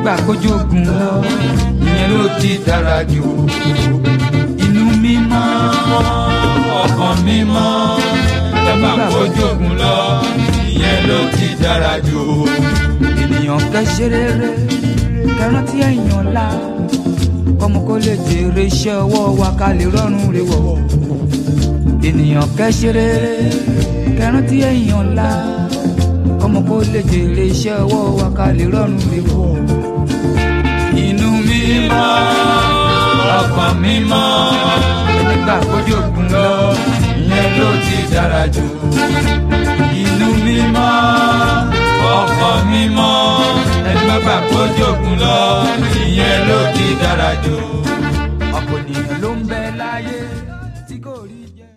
nígbà kójú ogun lọ ìyẹn ló ti dára jù. Inú mímọ́ ọkàn mímọ́ nígbà kójú ogun lọ ìyẹn ló ti dára jù. Ènìyàn kẹ́ ṣe rere kẹ́rántí èèyàn ńlá kọ́mọ kó lè jèrè iṣẹ́ ọwọ́ wa ká lè rọrùn rè wọ̀. Ènìyàn kẹ́ ṣe rere kẹ́rántí èèyàn ńlá kọ́mọ kó lè jèrè iṣẹ́ ọwọ́ wa ká lè rọrùn rè wọ̀. Inú mímọ́ ọkàn mímọ́ nígbà kójú ogun lọ ìyẹn ló ti dára jù.